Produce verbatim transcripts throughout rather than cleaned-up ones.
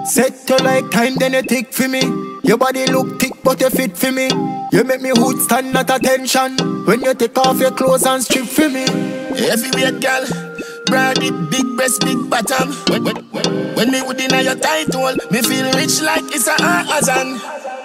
Set you like time, then you tick for me. Your body look thick, but you fit for me. You make me hood stand at attention when you take off your clothes and strip for me. Heavyweight girl, broad it, big breast, big bottom. When, when, when, when me would in your tight hole, me feel rich like it's a Amazon.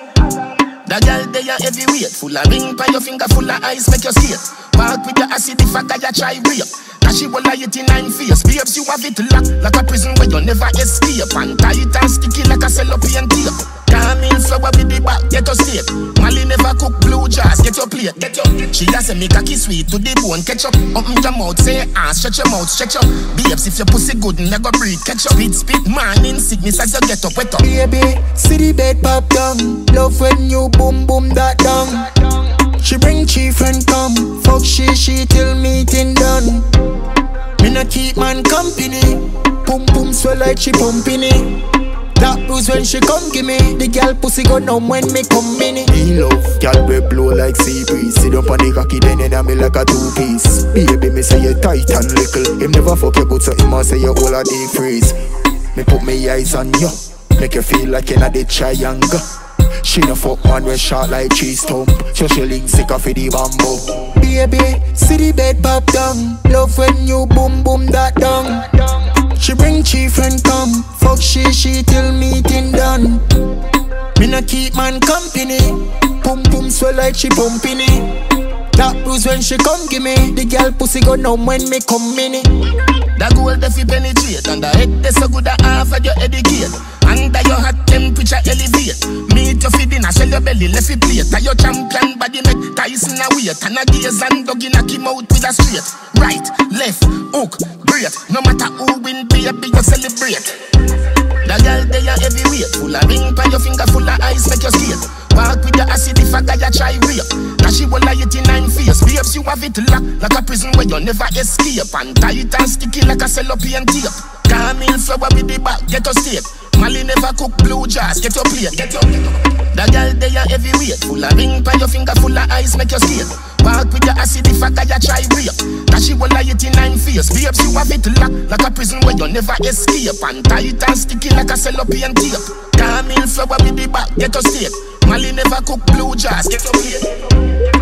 The girl they are heavyweight, full of ring by your finger, full of ice, make you skate. Walk with your acid, if I got you try rape. She will lie it in nine face. Babes, you have it locked like a prison where you never escape. And tight and sticky like a cellophane tape. Come in flower with the back, get your steak. Molly never cook blue jars, get your plate, get your. She has a make a kiss sweet to the bone, ketchup. Open your mouth, say ah, stretch your mouth, stretch up. Babes, if your pussy good, never breathe, catch up. Spit, spit, man, in sickness as you get up, wet up. Baby, see the bed pop down. Love when you boom, boom, that down. She bring chief and come. Fuck she, she till meeting done. Me no keep man company. Pum pum swell like she pumping it. That bruise when she come give me. The girl pussy go numb when me come in it. Me love girl we blow like sea breeze. Sit up on the cocky then you me like a two piece. Baby me say you tight and little. Him never fuck you good so him a say you all a deep freeze. Me put me eyes on you, make you feel like you're not the triangle. She no fuck man we short like cheese stump. So she link sick off of the bamboo. Baby, see the bed pop down. Love when you boom boom that down. She bring chief and come. Fuck she, she till meeting done. Me no keep man company. Pum pum swell like she pumping it. That bruise when she come give me. The girl pussy go numb when me come in it. The gold if you penetrate. And the head they so good that half of your educate. Under your hot temperature elevate. Meet your feet in a shell your belly left it plate. And your champion body make Tyson a weight. And a gaze and dog in a kim out with a straight. Right, left, hook, great. No matter who win, baby, you celebrate. The girl they are heavyweight. Full of ring by your finger, full of ice, make you skate. Walk with your acid if I got you try rape. Now she will lie it in nine face. Babes, you have it locked like a prison where you never escape. And tight and sticky like a cellophane tape. Come in flower with the back, get your steak. Molly never cook blue jars, get your plate, get your. The girl they are heavyweight. Full of ring by your finger, full of ice, make you skate. Walk with your acid if I got you try rape. Now she will lie it in nine face. Babes, you have it locked like a prison where you never escape. And tight and sticky like a cellophane tape. Come in flower with the back, get your steak. Molly never cook blue jars, get your plate.